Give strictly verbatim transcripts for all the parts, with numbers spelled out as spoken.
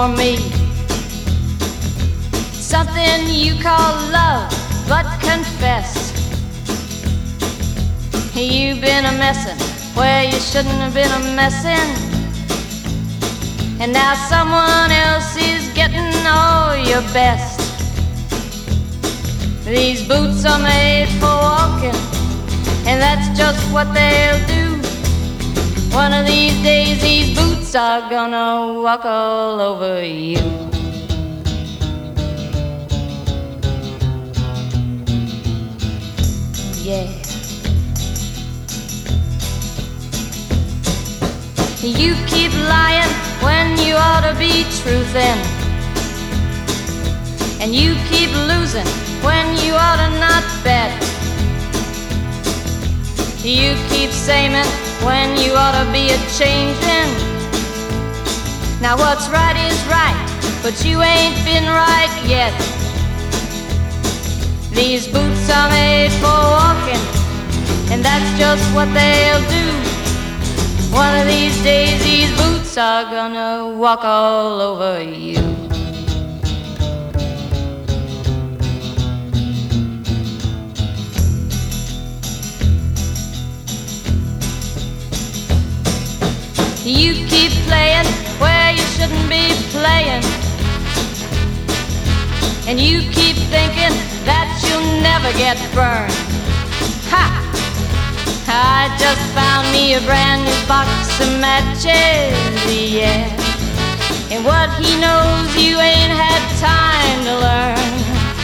for me. Something you call love, but confess you've been a messin' where you shouldn't have been a messin', and now someone else is getting all your best. These boots are made for walking, and that's just what they'll do. One of these days these boots are gonna walk all over you. Yeah. You keep lying when you ought to be truthin', and you keep losing when you ought to not bet. You keep saying when you ought to be a-changin'. Now what's right is right, but you ain't been right yet. These boots are made for walking, and that's just what they'll do. One of these days these boots are gonna walk all over you. You keep playing where you shouldn't be playing, and you keep thinking that you'll never get burned. Ha! I just found me a brand new box of matches, yeah. And what he knows you ain't had time to learn.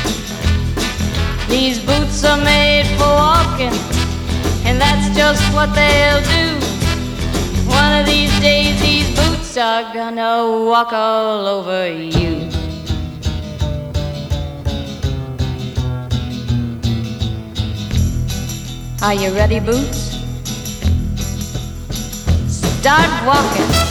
These boots are made for walking, and that's just what they'll do. One of these days these boots are gonna walk all over you. Are you ready, Boots? Start walking.